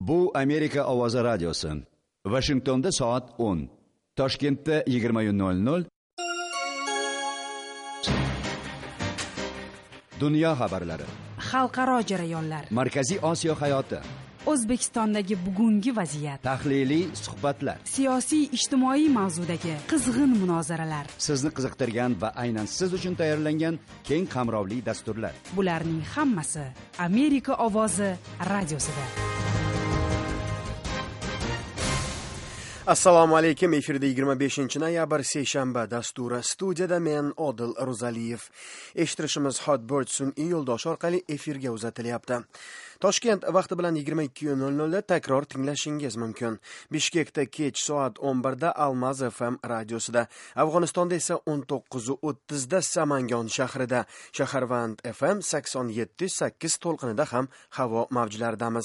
Bu Amerika Ovozi radiosi. Washingtonda soat 10. Toshkentda 20:00. Dunyo xabarlari. Xalqaro jarayonlar. Markaziy Osiyo hayoti. O'zbekistondagi bugungi vaziyat. Tahliliy suhbatlar. Siyosiy ijtimoiy mavzudagi qizg'in munozaralar. Sizni qiziqtirgan va aynan siz uchun tayyorlangan keng qamrovli dasturlar. Bularning hammasi Amerika Ovozi radiosida. Assalomu alaykum. Efirda 25-noyabr seshanba dasturi. Studiyada men Odil Ro'zaliyev. Eshittirishimiz Hotbird sun'iy yo'ldosh orqali efirga uzatilyapti. Toshkent vaqti bilan 22:00 da takror tinglashingiz mumkin. Bishkekda kech soat 11 da Almaz FM radiosida, Afg'onistonda esa 19:30 da Samangon shahrida, Shaharvand FM 87.8 to'lqinida ham havo mavjlaridamiz.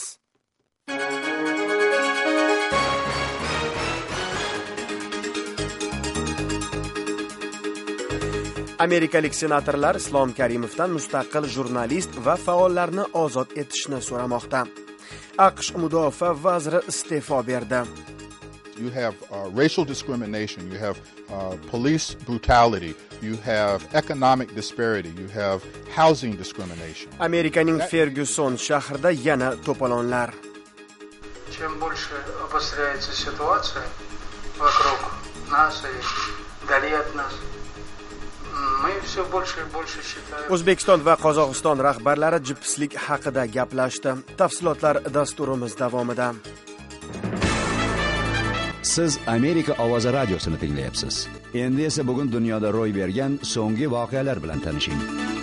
Amerikalik senatorlar Islom Karimovdan mustaqil jurnalist va faollarni ozod etishni so'ramoqda. AQSh mudofaa vaziri iste'fo berdi. You have racial discrimination, you have police brutality, you have economic disparity, you have housing discrimination. Amerikaning Ferguson shahrida yana to'polonlar. Чем больше обостряется ситуация вокруг нас и вдали от нас, O'zbekiston va Qozog'iston rahbarlari jipslik haqida gaplashdi. Tafsilotlar dasturimiz davomida. Siz Amerika Ovozi radiosini tinglayapsiz. Endi esa bugun dunyoda ro'y bergan so'nggi voqealar bilan tanishing.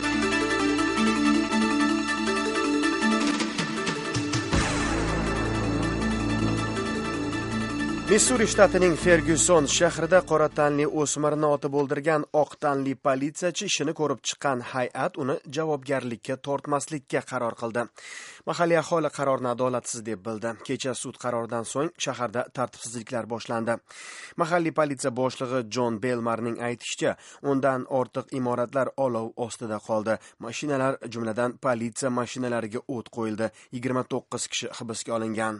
Missuri shtatining Ferguson shahrida qora tanli o'smirni otib o'ldirgan oq tanli politsiyachi ishini ko'rib chiqqan hay'at uni javobgarlikka tortmaslikka qaror qildi. Mahalliy aholi qarorni adolatsiz deb bildi. Kecha sud qaroridan so'ng shaharda tartibsizliklar boshlandi. Mahalliy politsiya boshlig'i Jon Belmarning aytishicha, undan ortiq imoratlar olov ostida qoldi. Mashinalar, jumladan politsiya mashinalariga o't qo'yildi. 29 kishi hibsga olingan.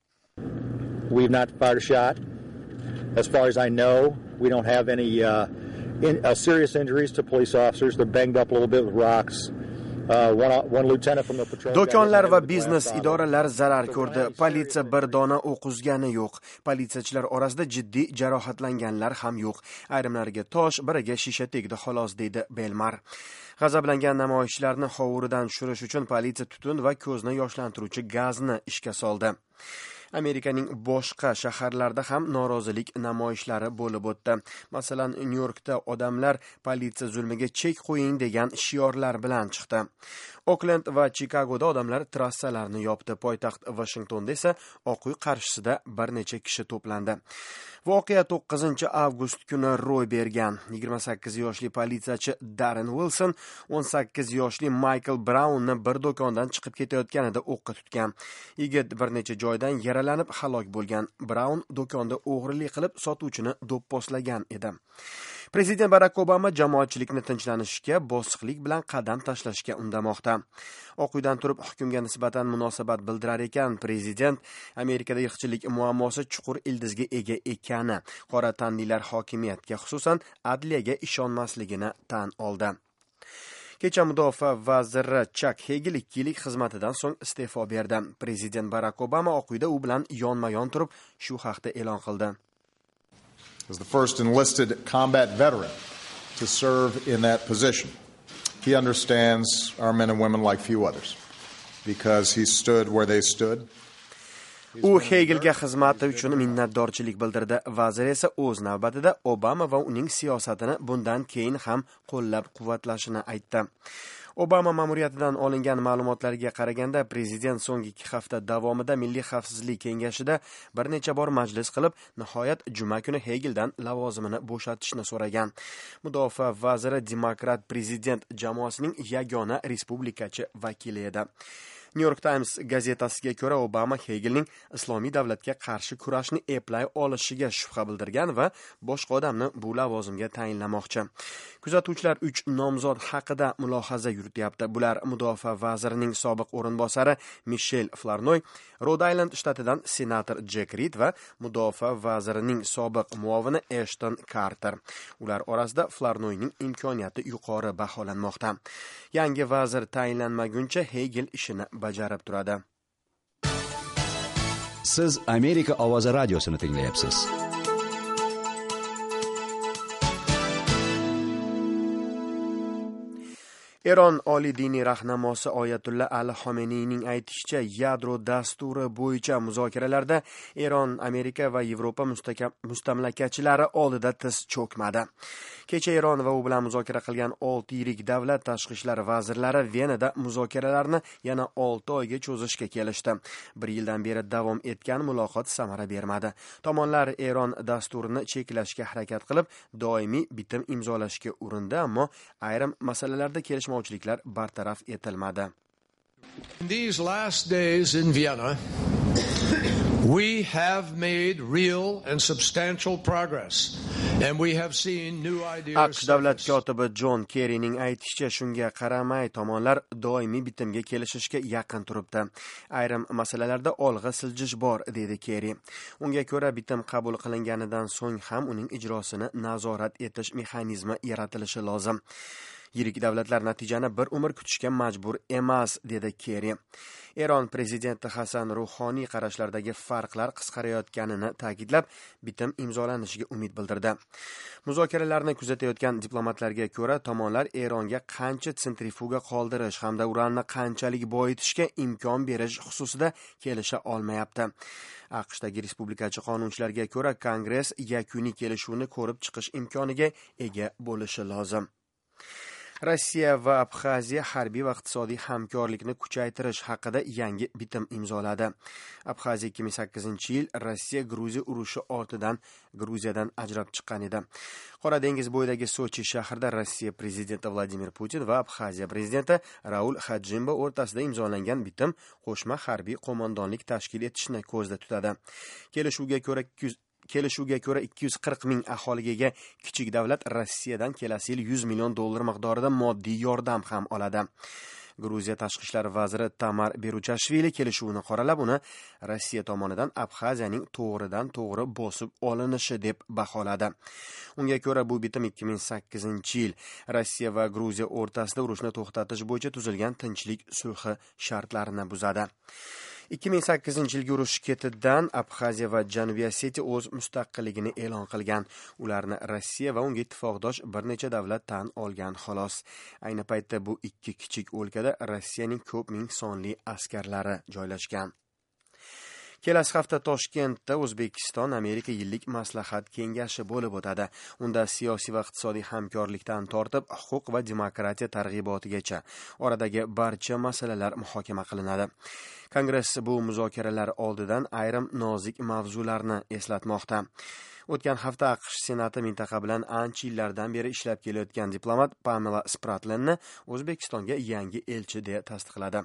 We've not fired a shot. As far as I know, we don't have any serious injuries to police officers. They're banged up a little bit with rocks. One lieutenant from the patrol. Do'konlar va biznes idoralari zarar ko'rdi. Politsiya bir dona o'q uzgani yo'q. Politsiyachilar orasida jiddiy jarohatlanganlar ham yo'q. Ayrimlariga tosh, biriga shisha tegdi xolos, deydi Belmar. G'azablangan namoyishchilarni hovuridan tushirish uchun politsiya tutun va ko'zni yoshlantiruvchi gazni ishga soldi. Amerikaning boshqa shaharlarida ham norozilik namoyishlari bo'lib o'tdi. Masalan, Nyu-Yorkda odamlar politsiya zulmiga chek qo'ying degan shiorlar bilan chiqdi. Oakland va Chikagoda odamlar trassalarni yopdi. Poytaxt Washingtonda esa Oq uy qarshisida bir necha kishi to'plandi. Voqea 9-avgust kuni ro'y bergan. 28 yoshli politsiyachi Darren Wilson 18 yoshli Michael Brownni bir do'kondan chiqib ketayotganida o'qqa tutgan. Yigit bir necha joydan yaralanib halok bo'lgan. Brown do'konda o'g'rilik qilib sotuvchini do'pposlagan edi. Prezident Barack Obama jamoatchilikni tinchlanishga, bosiqlik bilan qadam tashlashga undamoqda. Oq uydan turib hukmga nisbatan munosabat bildirar ekan, prezident Amerikada irqchilik muammosi chuqur ildizga ega ekani, qora tanlilar hokimiyatga, xususan adliyaga ishonmasligini tan oldi. Kecha mudofaa vaziri Chuck Hagel 2 yillik xizmatidan so'ng iste'fo berdi. Prezident Barack Obama Oq uyda u bilan yonma-yon turib shu haqda e'lon qildi. As the first enlisted combat veteran to serve in that position, he understands our men and women like few others because he stood where they stood. U Hegelga xizmati uchun minnatdorchilik bildirdi. Vazir esa o'z navbatida Obama va uning siyosatini bundan keyin ham qo'llab-quvvatlashini aytdi. Obama ma'muriyatidan olingan ma'lumotlarga qaraganda, prezident so'nggi 2 hafta davomida Milliy xavfsizlik kengashida bir necha bor majlis qilib, nihoyat juma kuni Hegeldan lavozimini bo'shatishni so'ragan. Mudofaa vaziri demokrat prezident jamoasining yagona respublikachi vakili edi. New York Times gazetasiga ko'ra, Obama Hegelning islomiy davlatga qarshi kurashni eplay olishiga shubha bildirgan va boshqa odamni bu lavozimga tayinlamoqchi. Kuzatuvchilar 3 nomzod haqida mulohaza yurityapti. Bular mudofaa vazirining sobiq o'rinbosari Michel Flournoy, Rhode Island shtatidan senator Jack Reed va mudofaa vazirining sobiq muovini Ashton Carter. Ular orasida Flournoyning imkoniyati yuqori baholanmoqda. Yangi vazir tayinlanmaguncha Hegel ishini bajarib turadi. Siz Amerika ovozi radiosini tinglayapsiz. Eron oliy diniy rahnamosi Oyatullah Ali Xomeneyning aytishicha, yadro dasturi bo'yicha muzokaralarda Eron, Amerika va Yevropa mustamlakachilari oldida tiz cho'kmadi. Kecha Eron va u bilan muzokara qilgan 6 yirik davlat tashqi ishlar vazirlari Venada muzokaralarni yana 6 oyga cho'zishga kelishdi. 1 yildan beri davom etgan muloqot samara bermadi. Tomonlar Eron dasturini cheklashga harakat qilib, doimiy bitim imzolashga urindi, ammo ayrim masalalarda kelishmovchiliklar bartaraf etilmadi. In these last days in Vienna, we have made real and substantial progress, and we have seen new ideas. AQSh davlat kotibi John Kerryning aytishicha, shunga qaramay tomonlar doimiy bitimga kelishishga yaqin turibdi. Ayrim masalalarda olg'a siljish bor, dedi Kerry. Unga ko'ra, bitim qabul qilinganidan so'ng ham uning ijrosini nazorat etish mexanizmi yaratilishi lozim. Yirik davlatlar natijani bir umr kutishga majbur emas, dedi Kerry. Eron prezidenti Hasan Ruhoniy qarashlardagi farqlar qisqarayotganini ta'kidlab, bitim imzolanishiga umid bildirdi. Muzokaralarni kuzatayotgan diplomatlarga ko'ra, tomonlar Eronga qancha sentrifuga qoldirish hamda uranni qanchalik boyitishga imkon berish xususida kelisha olmayapti. AQShdagi respublikachi qonunchilarga ko'ra, Kongress yakuniy kelishuvni ko'rib chiqish imkoniga ega bo'lishi lozim. Rossiya va Abxaziya harbiy va iqtisodiy hamkorlikni kuchaytirish haqida yangi bitim imzoladi. Abxaziya 2008-yil Rossiya Gruziya urushi ortidan Gruziyadan ajrab chiqqan edi. Qora dengiz bo'yidagi Sochi shahrida Rossiya prezidenti Vladimir Putin va Abxaziya prezidenti Raul Xajimba o'rtasida imzolangan bitim qo'shma harbiy qo'mondonlik tashkil etishni ko'zda tutadi. Kelishuvga ko'ra 240 ming aholiga ega kichik davlat Rossiyadan kelasi yil $100 million miqdorida moddiy yordam ham oladi. Gruziya tashqi ishlar vaziri Tamar Beruchashvili kelishuvni qoralab, uni Rossiya tomonidan Abxaziyaning to'g'ridan-to'g'ri bosib olinishi deb baholadi. Unga ko'ra, bu bitim 2008-yil Rossiya va Gruziya o'rtasida urushni to'xtatish bo'yicha tuzilgan tinchlik sulhi shartlarini buzadi. 2008-yilgi urush ketidan Abxaziya va Janubiy Osetiya o'z mustaqilligini e'lon qilgan. Ularni Rossiya va unga ittifoqdosh bir necha davlat tan olgan xolos. Ayni paytda bu ikki kichik o'lkada Rossiyaning ko'p ming sonli askarlari joylashgan. Kelasi hafta Toshkentda O'zbekiston Amerika yillik maslahat kengashi bo'lib o'tadi. Unda siyosiy va iqtisodiy hamkorlikdan tortib, huquq va demokratiya targ'ibotigacha oradagi barcha masalalar muhokama qilinadi. Kongress bu muzokaralar oldidan ayrim nozik mavzularni eslatmoqda. O'tgan hafta AQSh Senati mintaqa bilan ancha yillardan beri ishlab kelayotgan diplomat Pamela Spratlenni O'zbekistonga yangi elchi deya tasdiqladi.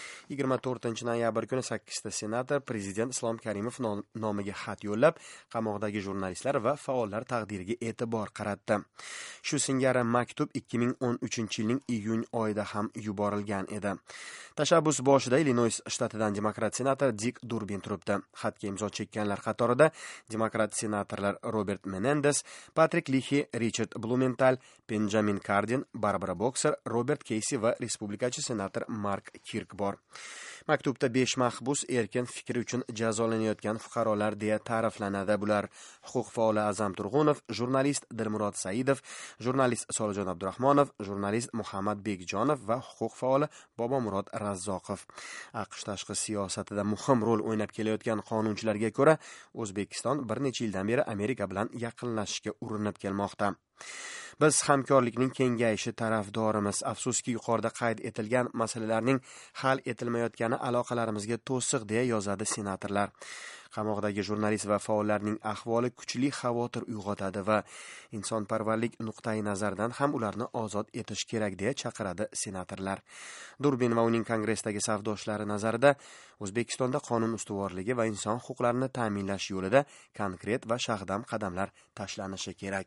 24-noyabr kuni 8 ta senator prezident Islom Karimov nomiga xat yo'llab, qamoqdagi jurnalistlar va faollar taqdiriga e'tibor qaratdi. Shu singari maktub 2013-yilning iyun oyida ham yuborilgan edi. Tashabbus boshida Illinois shtatidan demokrat senator Dick Durbin turibdi. Xatga imzo chekkanlar qatorida demokrat senatorlar Robert Menendez, Patrick Leahy, Richard Blumenthal, Benjamin Cardin, Barbara Boxer, Robert Casey va respublikachi senator Mark Kirk bor. Maktubda 5 mahbus erkin fikri uchun jazolanayotgan fuqarolar deya ta'riflanadi. Bular huquq faoli Azam Turg'unov, jurnalist Dilmurod Saidov, jurnalist Solijon Abdurahmonov, jurnalist Muhammad Bekjonov va huquq faoli Bobomurod Razzoqov. AQSh tashqi siyosatida muhim rol o'ynab kelayotgan qonunchilarga ko'ra, O'zbekiston bir necha yildan beri Amerika bilan yaqinlashishga urinib kelmoqda. Biz hamkorlikning kengayishi tarafdorimiz. Afsuski yuqorida qayd etilgan masalalarning hal etilmayotgani aloqalarimizga to'siq, deya yozadi senatorlar. Qamoqdagi jurnalist va faollarning ahvoli kuchli xavotir uyg'otadi va insonparvarlik nuqtai nazaridan ham ularni ozod etish kerak, deya chaqiradi senatorlar. Durbin va uning kongressdagi safdoshlari nazarida O'zbekistonda qonun ustuvorligi va inson huquqlarini ta'minlash yo'lida konkret va shahdam qadamlar tashlanishi kerak.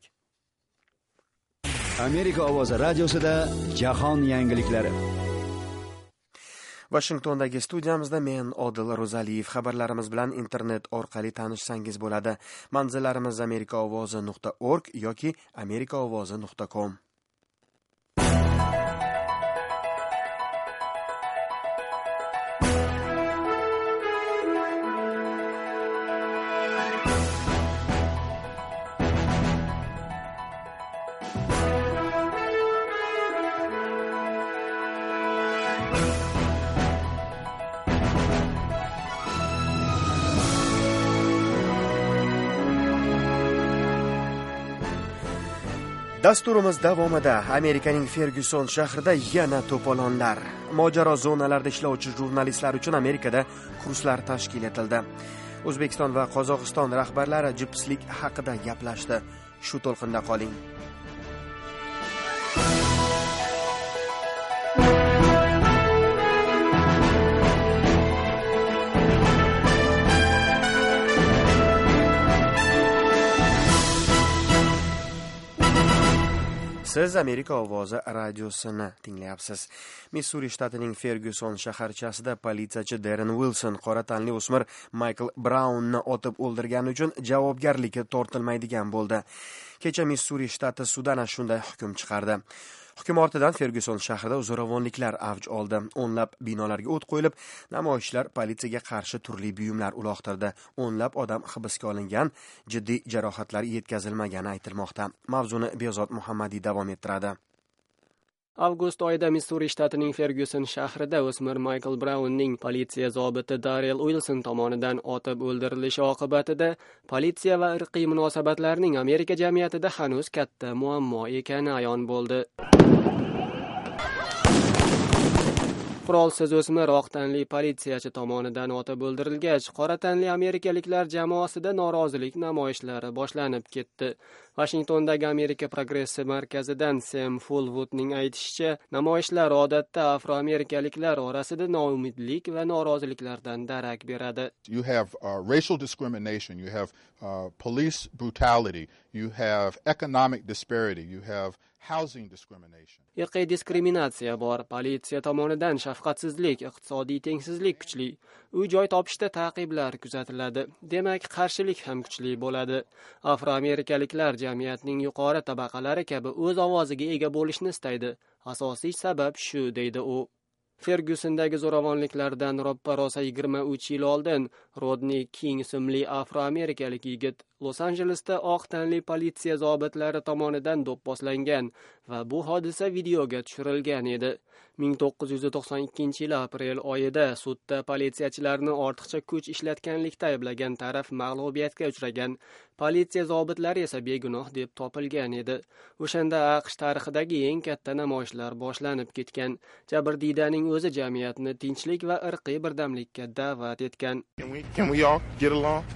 Amerika ovozi radiosida jahon yangiliklari. Washingtondagi studiyamizda men Odil Ro'zaliyev. Xabarlarimiz bilan internet orqali tanishsangiz bo'ladi. Manzillarimiz amerikaovozi.org yoki amerikaovozi.com. Dasturimiz davomida Amerikaning Ferguson shahrida yana to'polonlar. Mojaro zonalarida ishlovchi jurnalistlar uchun Amerikada kurslar tashkil etildi. O'zbekiston va Qozog'iston rahbarlari jipslik haqida gaplashdi. Shu to'lqinda qoling. Siz Amerika ovozi radiosini tinglayapsiz. Missuri shtatining Ferguson shaharchasida politsiyachi Darren Wilson qora tanli o'smir Michael Brownni otib o'ldirgani uchun javobgarlikka tortilmaydigan bo'ldi. Kecha Missuri shtati sudi ana shunday hukm chiqardi. Hukm ortidan Ferguson shahrida zo'ravonliklar avj oldi. O'nlab binolarga o't qo'yilib, namoyishchilar politsiyaga qarshi turli buyumlar uloqtirdi. O'nlab odam hibsga olingan, jiddiy jarohatlar yetkazilmagani aytilmoqda. Mavzuni Bezod Muhammadiy davom ettiradi. Avgust oyida Missuri shtatining Ferguson shahrida o'smir Michael Brownning politsiya zobiti Darrell Wilson tomonidan otib o'ldirilishi oqibatida politsiya va irqiy munosabatlarning Amerika jamiyatida hanuz katta muammo ekani ayon bo'ldi. Qurolsiz o'smir oq tanli politsiyachi tomonidan otib o'ldirilgach, qora tanli amerikaliklar jamoasida norozilik namoyishlari boshlanib ketdi. Washingtondagi Amerika progressi markazidan Sam Fullwoodning aytishicha, namoyishlar odatda afroamerikaliklar orasida noumidlik va noroziliklardan darak beradi. You have racial discrimination, you have police brutality, you have economic disparity, you have housing discrimination. Irqiy diskriminatsiya bor, politsiya tomonidan shafqatsizlik, iqtisodiy tengsizlik kuchli. Uy-joy topishda ta'qiblar kuzatiladi. Demak, qarshilik ham kuchli bo'ladi. Afroamerikaliklar jamiyatning yuqori tabaqalari kabi o'z ovoziga ega bo'lishni istaydi. Asosiy sabab shu, deydi u. Fergusondagi zo'ravonliklardan roppa-rosa 23 yil oldin Rodney King ismli afroamerikalik yigit Los Anjelesda oq tanli politsiya zobitlari tomonidan do'pposlangan va bu hodisa videoga tushirilgan edi. 1992 yil aprel oyida sudda politsiyachilarni ortiqcha kuch ishlatganlikda ayblagan taraf mag'lubiyatga uchragan, politsiya zobitlari esa begunoh deb topilgan edi. O'shanda AQSh tarixidagi eng katta namoyishlar boshlanib ketgan. Jabrdiydaning o'zi jamiyatni tinchlik va irqiy birdamlikka da'vat etgan. Can we all get along?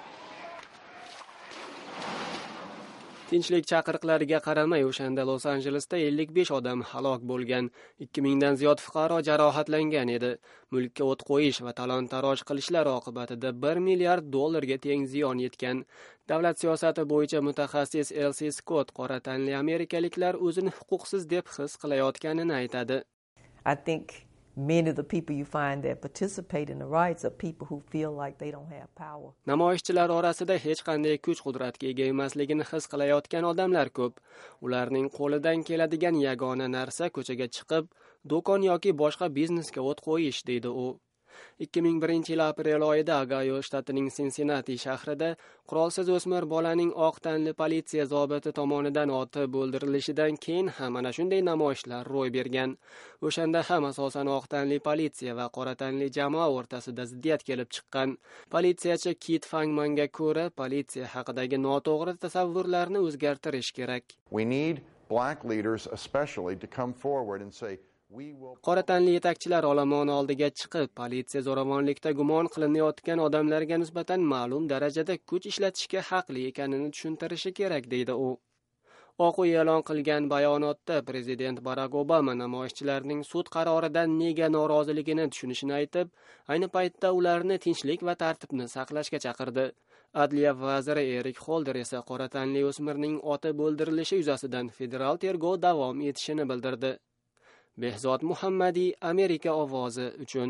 Tinchlik chaqiriqlariga qaramay, o'shanda Los Anjelesda 55 odam halok bo'lgan, 2000 dan ziyod fuqaro jarohatlangan edi. Mulkka o't qo'yish va talon-taroj qilishlar oqibatida $1 milliard teng ziyon yetgan. Davlat siyosati bo'yicha mutaxassis Elsie Scott qora tanli amerikaliklar o'zini huquqsiz deb his qilayotganini aytadi. I think many of the people you find that participate in the riots are people who feel like they don't have power. Namoyishchilar orasida hech qanday kuch-qudratga ega emasligini his qilayotgan odamlar ko'p. Ularning qo'lidan keladigan yagona narsa ko'chaga chiqib, do'kon yoki boshqa biznesga o't qo'yish, deydi u. 2001 yil aprel oyida Ohio shtatining Cincinnati shahrida qurolsiz o'smir bolaning oq tanli politsiya zobiti tomonidan otib o'ldirilishidan keyin ham ana shunday namoyishlar ro'y bergan. O'shanda ham asosan oq tanli politsiya va qora tanli jamoa o'rtasida ziddiyat kelib chiqqan. Politsiyachi Kit Fangmanga ko'ra, politsiya haqidagi noto'g'ri tasavvurlarni o'zgartirish kerak. We need black leaders especially to come forward and say, qora tanli yetakchilar olomon oldiga chiqib, politsiya zo'ravonlikda gumon qilinayotgan odamlarga nisbatan ma'lum darajada kuch ishlatishga haqli ekanini tushuntirishi kerak, deydi u. Oq uy e'lon qilgan bayonotda prezident Barack Obama namoyishchilarning sud qaroridan nega noroziligini tushunishini aytib, ayni paytda ularni tinchlik va tartibni saqlashga chaqirdi. Adliya vaziri Erik Holder esa qora tanli o'smirning otib o'ldirilishi yuzasidan federal tergov davom etishini bildirdi. Behzod Muhammadi, Amerika ovozi uchun.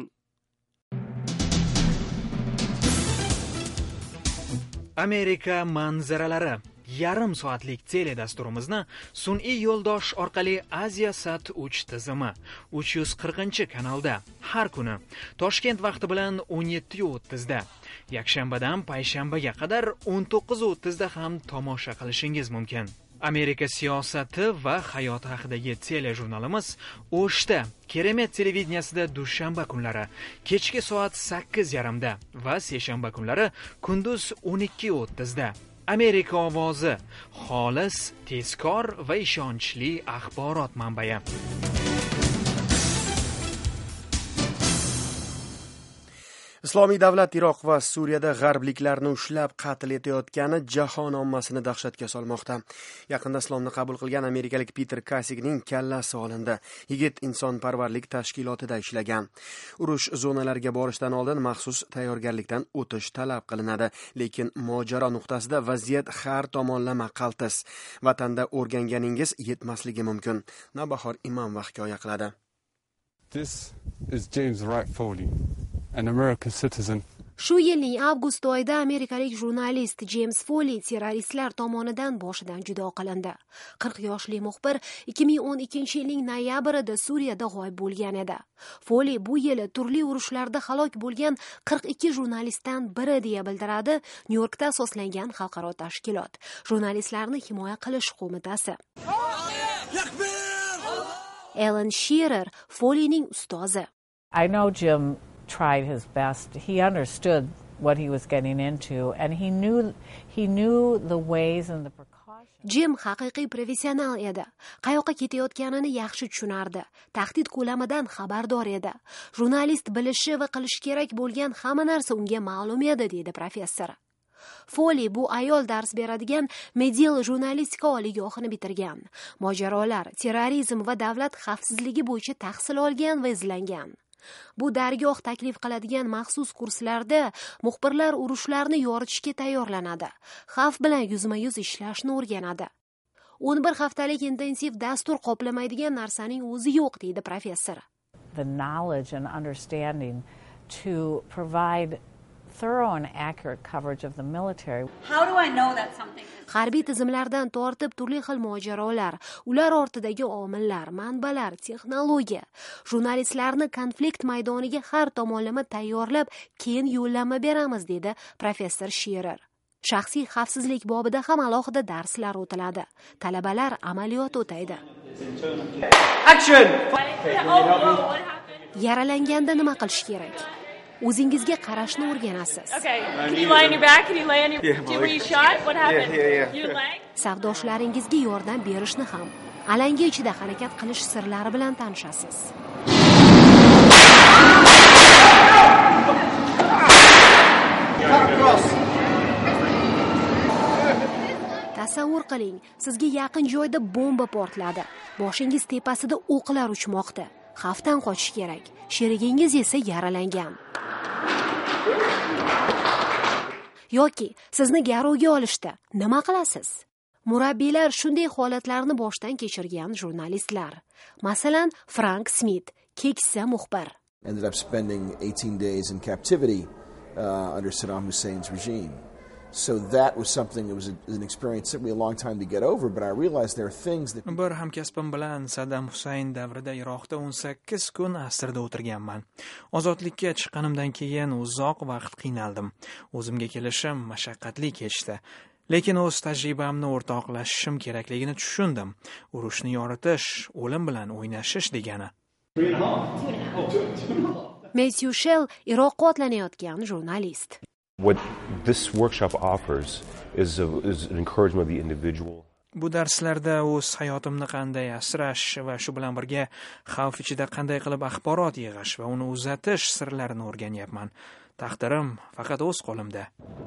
Amerika manzaralari. Yarim soatlik teledasturimizni sun'iy yo'ldosh orqali Asia-Sat 3 tizimi 340-kanalda har kuni Toshkent vaqti bilan 17:30 da, yakshanbadan payshanbaga qadar 19:30 da ham tomosha qilishingiz mumkin. Amerika siyosati va hayoti haqidagi telejurnalimiz O'shda Keremet televideniyasida dushanba kunlari kechki soat 8:30 da va seshanba kunlari kunduz 12:30 da. Amerika ovozi, xolis, tezkor va ishonchli axborot manbai. Islomiy davlat Iroq va Suriyada g'arbliklarni ushlab qatl etayotgani jahon ommasini dahshatga solmoqda. Yaqinda islomni qabul qilgan amerikalik Peter Kasigning kallasi olindi. Yigit insonparvarlik tashkilotida ishlagan. Urush zonalariga borishdan oldin maxsus tayyorgarlikdan o'tish talab qilinadi, lekin mojaro nuqtasida vaziyat har tomonlama qaltis. Vatanda o'rganganingiz yetmasligi mumkin. Navbahor Imomova hikoya qiladi. This is James Wright Foley, an American citizen. Shu yilning avgust oyida amerikalik jurnalist James Foley terroristlar tomonidan boshidan judo qilindi. 40 yoshli muxbir 2012-yilning noyabrida Suriyada g'oyib bo'lgan edi. Foley bu yili turli urushlarda halok bo'lgan 42 jurnalistdan biri deya bildiradi Nyu-Yorkda asoslangan xalqaro tashkilot, Jurnalistlarni himoya qilish qo'mitasi. Alan Shearer, Foleyning ustozi. I know Jim tried his best. He understood what he was getting into and he knew the ways and the precautions. Jim haqiqiy professional edi. Qayoqqa ketayotganini yaxshi tushunardi. Tahdid ko'lamidan xabardor edi. Jurnalist bilishi va qilish kerak bo'lgan hamma narsa unga ma'lum edi, deydi professor. Foley bu ayol dars beradigan Medial jurnalistika oliygohini bitirgan. Mojarolar, terrorizm va davlat xavfsizligi bo'yicha tahsil olgan va izlangan. Bu dargoh taklif qiladigan maxsus kurslarda muxbirlar urushlarni yoritishga tayyorlanadi. Xavf bilan yuzma-yuz ishlashni o'rganadi. 11 haftalik intensiv dastur qoplamaydigan narsaning o'zi yo'q, deydi professor. The knowledge and understanding to provide thorough and accurate coverage of the military. How do I know that something is... Harbiy tizimlardan tortib turli xil mojarolar, ular ortidagi omillar, manbalar, texnologiya, jurnalistlarni konflikt maydoniga har tomonlama tayyorlab, keyin yo'llanma beramiz, dedi professor Shearer. Shaxsiy xavfsizlik bobida ham alohida darslar o'tiladi. Talabalar amaliyot o'taydi. Action! Yaralanganda nima qilish kerak? O'zingizga qarashni o'rganasiz. Okay. Can you lie on your back? Can you lay on your... Were you shot? What happened? You lay? Savdoshlaringizga yordam berishni ham, alanga ichida harakat qilish sirlari bilan tanishasiz. Tasavvur qiling, sizga yaqin joyda bomba portladi. Boshingiz tepasida o'qlar uchmoqda. Xavfdan qochish kerak. Sherigingiz esa yaralangan. Yoki sizni garovga olishdi. Nima qilasiz? Murabbiylar shunday holatlarni boshdan kechirgan jurnalistlar. Masalan, Frank Smith, keksa muxbir. Ended up spending 18 days in captivity under Saddam Hussein's regime. So that was something, it was an experience, took me a long time to get over, but I realized there are things that... Bir hamkasbim bilan Saddam Hussein davrida Iroqda 18 kun asrda o'tirganman. Ozodlikka chiqqanimdan keyin uzoq vaqt qiynaldim. O'zimga kelishim mashaqqatli kechdi. Lekin o'z tajribamni o'rtoqlashishim kerakligini tushundim. Urushni yoritish, o'lim bilan o'ynashish degani. Matthew Shell Iroqqa otlanayotgan jurnalist. What this workshop offers is an encouragement of the individual. Bu darslarda o'z hayotimni qanday asrash va shu bilan birga xavf ichida qanday qilib axborot yig'ish va uni uzatish sirlarini o'rganyapman. Taqdirim faqat o'z qo'limda.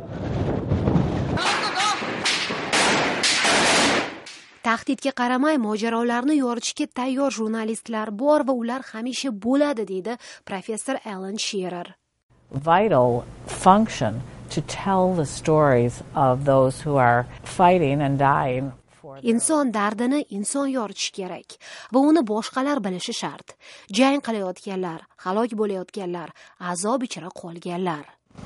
Tahdidga qaramay mojarolarni yoritishga tayyor jurnalistlar bor va ular hamisha bo'ladi, deydi professor Alan Shearer. Vital function to tell the stories of those who are fighting and dying. Inson dardini inson yoritishi kerak va uni boshqalar bilishi shart. Jang qilayotganlar, halok bo'layotganlar, azob ichra qolganlar.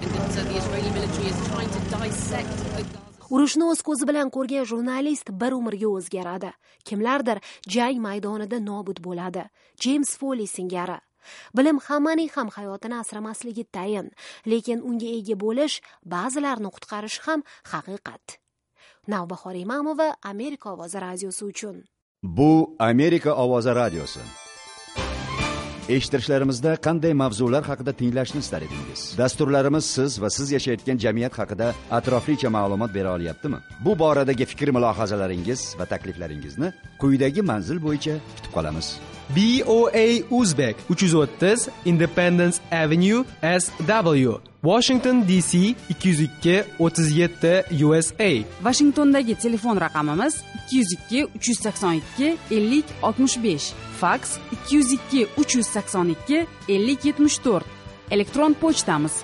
Urushni o'z ko'zi bilan ko'rgan jurnalist bir umrga o'zgaradi. Kimlardir jang maydonida nobud bo'ladi. James Foley singari. Bilim hammaning ham hayotini asramasligi tayin, lekin unga ega bo'lish, ba'zilarni qutqarish ham haqiqat. Navbahor Imamova, Amerika ovozi radiosi uchun. Bu Amerika ovozi radiosi. Eshittirishlarimizda qanday mavzular haqida tinglashni istar edingiz? Dasturlarimiz siz va siz yashayotgan jamiyat haqida atroflicha ma'lumot bera olyaptimi? Bu boradagi fikr-mulohazalaringiz va takliflaringizni quyidagi manzil bo'yicha kutib qolamiz. BOA Uzbek 330 Independence Avenue SW, Washington DC 202 37 USA. Washingtondagi telefon raqamimiz 202 382 50 65, faks 202 382 50 74. Elektron pochtamiz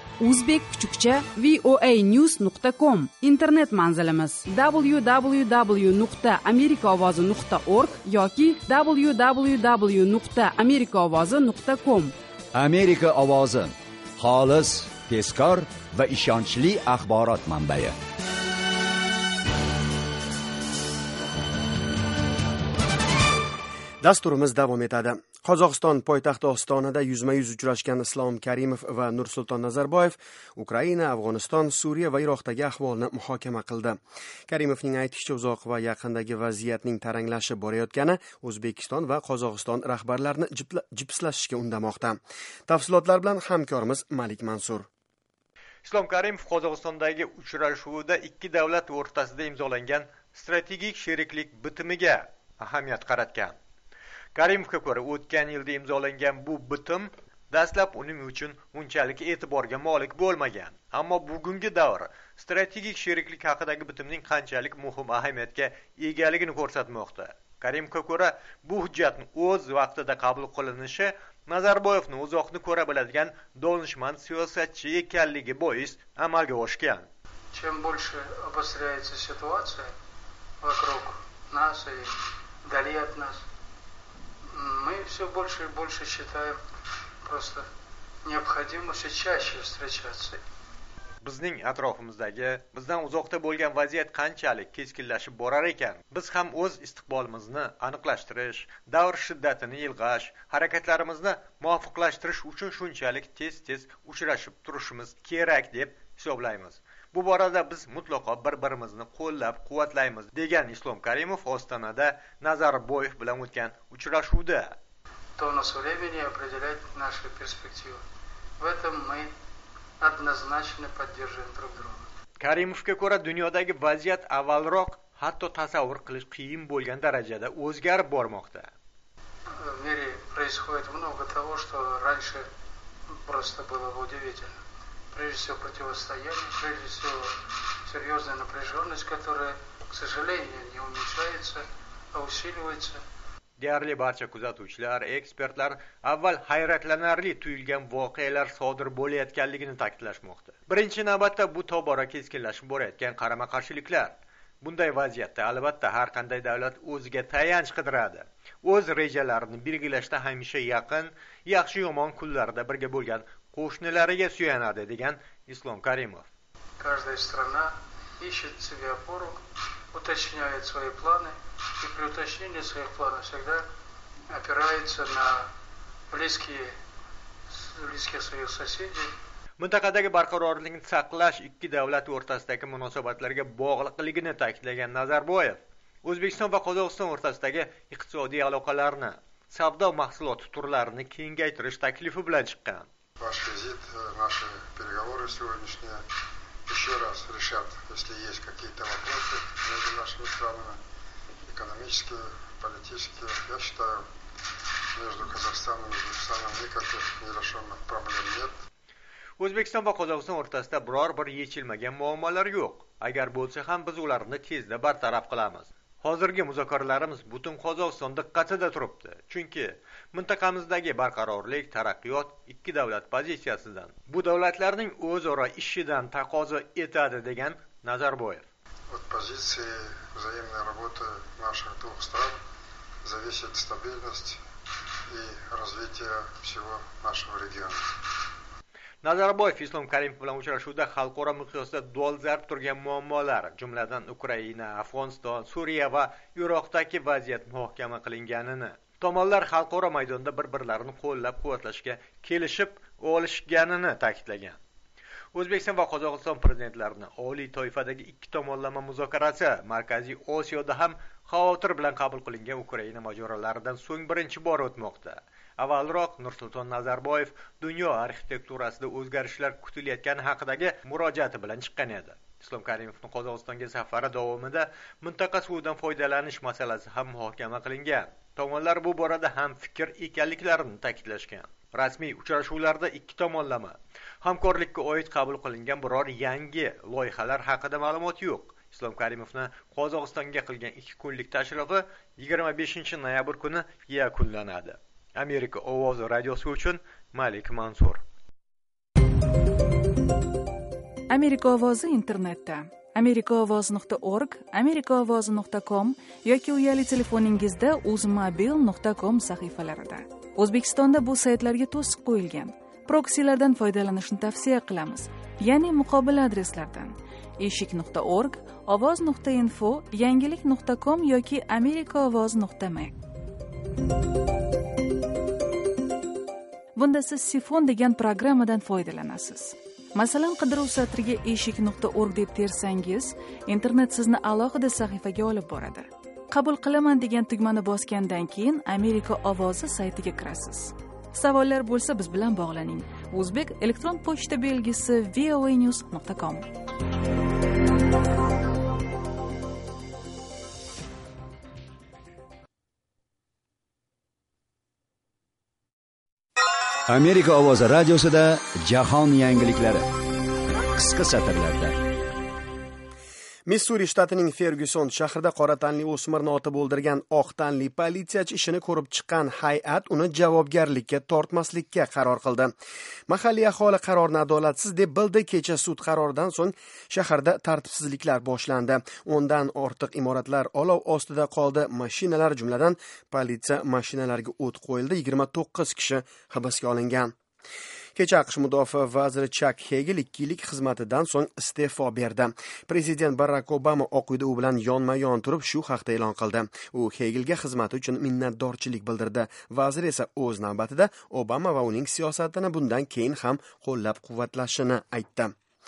uzbek_voanews.com. Internet manzilimiz www.amerikaovozi.org yoki www.amerikaovozi.com. Amerika ovozi, xolis, tezkor va ishonchli axborot manbai. Dasturimiz davom etadi. Qozog'iston poytaxti Ostonada yuzma-yuz uchrashgan Islom Karimov va Nursulton Nazarboyev Ukraina, Afg'oniston, Suriya va Iroqdagi ahvolni muhokama qildi. Karimovning aytishicha, uzoq va yaqindagi vaziyatning taranglashib borayotgani O'zbekiston va Qozog'iston rahbarlarini jipslashishga undamoqda. Tafsilotlar bilan hamkorimiz Malik Mansur. Islom Karimov Qozog'istondagi uchrashuvda ikki davlat o'rtasida imzolangan strategik sheriklik bitimiga ahamiyat qaratgan. Karimovga ko'ra, o'tgan yilda imzolangan bu bitim dastlab uning uchun unchalik e'tiborga molik bo'lmagan. Ammo bugungi davr strategik sheriklik haqidagi bitimning qanchalik muhim ahamiyatga egaligini ko'rsatmoqda. Karimovga ko'ra, bu hujjatning o'z vaqtida qabul qilinishi Nazarboyevni uzoqni ko'ra biladigan donishmand siyosatchi ekanligi bois amalga oshgan. Чем больше обостряется ситуация вокруг нас и вдали от нас, мы все больше и больше считаем просто необходимостью чаще встречаться. Bizning atrofimizdagi, bizdan uzoqda bo'lgan vaziyat qanchalik keskinlashib borar ekan, biz ham o'z istiqbolimizni aniqlashtirish, davr shiddatini ilg'ash, harakatlarimizni muvofiqlashtirish uchun shunchalik tez-tez uchrashib turishimiz kerak deb hisoblaymiz. Bu borada biz mutlaqo bir-birimizni qo'llab-quvvatlaymiz, degan Islom Karimov Ostonada Nazarboyev bilan o'tgan uchrashuvda. Тонус времени определяет наши перспективы. В этом мы однозначно поддерживаем друг друга. Karimovga ko'ra, dunyodagi vaziyat avvalroq hatto tasavvur qilish qiyin bo'lgan darajada o'zgarib bormoqda. В мире происходит много того, что раньше просто было удивительно. Прежде всего противостояние, прежде всего серьезная напряженность, которая, к сожалению, не уменьшается, а усиливается. Deyarli barcha kuzatuvchilar, ekspertlar avval hayratlanarli tuyulgan voqealar sodir bo'layotganligini ta'kidlashmoqda. Birinchi navbatda bu tobora keskinlashib borayotgan qarama-qarshiliklar. Bunday vaziyatda albatta har qanday davlat o'ziga tayanch qidiradi. O'z rejalarini belgilashda hamisha yaqin, yaxshi-yomon kunlarda birga bo'lgan qo'shnilariga suyanadi, degan Islom Karimov. Каждая страна ищет себе опору, уточняет свои планы, и при уточнении своих планов всегда опирается на близких своих соседей. Mintaqadagi barqarorlikni saqlash ikki davlat o'rtasidagi munosabatlarga bog'liqligini ta'kidlagan Nazarboyev, O'zbekiston va Qozog'iston o'rtasidagi iqtisodiy aloqalarni, savdo mahsulot turlarini kengaytirish taklifi bilan chiqqan. Ваш визит, наши переговоры сегодняшние еще раз решат, если есть какие-то вопросы между нашими странами, экономические, политические. Я считаю, между Казахстаном и Узбекистаном никаких нерешенных проблем нет. O'zbekiston va Qozog'iston o'rtasida biror bir yechilmagan muammolar yo'q. Agar bo'lsa ham biz ularni tezda bartaraf qilamiz. Hozirgi muzokaralarimiz butun Qozog'iston diqqatida turibdi. Chunki mintaqamizdagi barqarorlik, taraqqiyot ikki davlat pozitsiyasidan, bu davlatlarning o'zaro ishidan taqozo etadi degan Nazarboyev. От позиции взаимной работы наших двух стран зависит стабильность и развитие всего нашего региона. Nazarboyev Islom Karimov bilan uchrashuvda xalqaro miqyosda dolzarb turgan muammolar, jumladan Ukraina, Afg'oniston, Suriya va Iroqdagi vaziyat muhokama qilinganini, tomonlar xalqaro maydonda bir-birlarini qo'llab-quvvatlashga kelishib olishganini ta'kidlagan. O'zbekiston va Qozog'iston prezidentlarining oliy toifadagi ikki tomonlama muzokarasi Markaziy Osiyoda ham xavotir bilan qabul qilingan Ukraina mojarolaridan so'ng birinchi bor o'tmoqda. Avvalroq Nursulton Nazarboyev dunyo arxitekturasida o'zgarishlar kutilayotgani haqidagi murojaati bilan chiqqan edi. Islom Karimovning Qozog'istonga safari davomida mintaqa suvidan foydalanish masalasi ham muhokama qilingan. Tomonlar bu borada ham fikr ekanliklarini ta'kidlashgan. Rasmiy uchrashuvlarda ikki tomonlama hamkorlikka oid qabul qilingan biror yangi loyihalar haqida ma'lumot yo'q. Islom Karimovning Qozog'istonga qilgan 2 kunlik tashrifi 25-noyabr kuni yakunlanadi. Amerika ovozi radiosi uchun Malik Mansur. Amerika ovozi internetda amerikaovoz.org, amerikaovozi.com yoki uyali telefoningizda uzmobil.com sahifalarida. O'zbekistonda bu saytlarga to'siq qo'yilgan. Proksilardan foydalanishni tavsiya qilamiz. Ya'ni muqobil adreslardan: eshik.org, ovoz.info, yangilik.com yoki amerikaovoz.me. Bunda siz Sifon degan programmadan foydalanasiz. Masalan, qidiruv satriga eshik.org deb tersangiz, internet sizni alohida sahifaga olib boradi. Qabul qilaman degan tugmani bosgandan keyin Amerika ovozi saytiga kirasiz. Savollar bo'lsa biz bilan bog'laning. O'zbek elektron pochta belgisi voanews.com. Amerika ovozi radiosida jahon yangiliklari qisqa satrlarda. Missuri shtatining Ferguson shahrida qora tanli o'smirni otib o'ldirgan oq tanli politsiyachi ishini ko'rib chiqqan hay'at uni javobgarlikka tortmaslikka qaror qildi. Mahalliy aholi qarorni adolatsiz deb bildi. Kecha sud qaroridan so'ng shaharda tartibsizliklar boshlandi. 10 dan ortiq imoratlar olov ostida qoldi. Mashinalar, jumladan politsiya mashinalariga o't qo'yildi. 29 kishi hibsga olingan. Kecha AQSh mudofaa vaziri Chuck Hagel 2 yillik xizmatidan so'ng iste'fo berdi. Prezident Barack Obama Oq uyda u bilan yonma-yon turib shu haqda e'lon qildi. U Hagelga xizmati uchun minnatdorchilik bildirdi. Vazir esa o'z navbatida Obama va uning siyosatini bundan keyin ham qo'llab-quvvatlashini aytdi.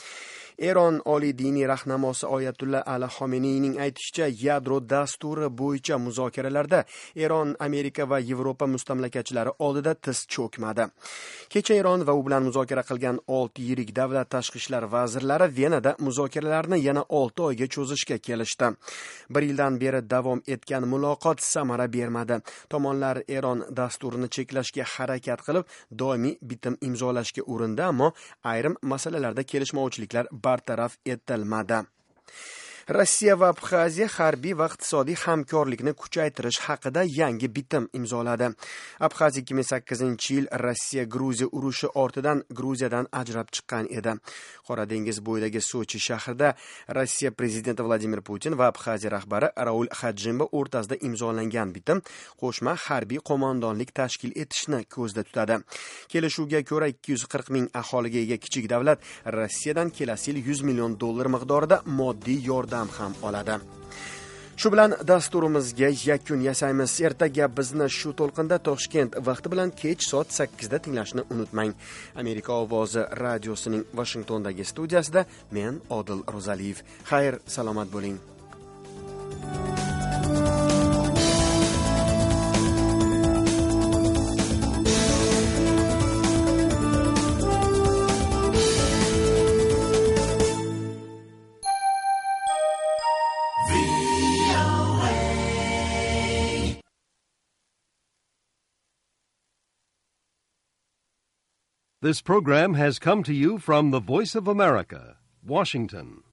Eron oliy diniy rahnamosi Oyatullah Ali Xomeniyning aytishicha, yadro dasturi bo'yicha muzokaralarda Eron, Amerika va Yevropa mustamlakachilari oldida tiz cho'kmadi. Kecha Eron va u bilan muzokara qilgan 6 yirik davlat tashqi ishlar vazirlari Venada muzokaralarni yana 6 oyga cho'zishga kelishdi. 1 yildan beri davom etgan muloqot samara bermadi. Tomonlar Eron dasturini cheklashga harakat qilib, doimiy bitim imzolashga urindi, ammo ayrim masalalarda kelishmovchiliklar bartaraf etilmadi. Rossiya va Abxaziya harbiy va iqtisodiy hamkorlikni kuchaytirish haqida yangi bitim imzoladi. Abxaziya 2008-yil Rossiya-Gruziya urushi ortidan Gruziyadan ajrab chiqqan edi. Qora dengiz bo'yidagi Sochi shahrida Rossiya prezidenti Vladimir Putin va Abxaziya rahbari Raul Xadjimba o'rtasida imzolangan bitim qo'shma harbiy qo'mondonlik tashkil etishni ko'zda tutadi. Kelishuvga ko'ra 240 ming aholiga ega kichik davlat Rossiyadan kelasi yil $100 million miqdorida moddiy yordam ham oladi. Shu bilan dasturimizga yakun yasaymiz. Ertaga bizni shu to'lqinda Toshkent vaqti bilan kech soat 8 da tinglashni unutmang. Amerika ovozi radiosining Washingtondagi studiyasida men Odil Ro'zaliyev. Xayr, salomat bo'ling. VOA. This program has come to you from the Voice of America, Washington.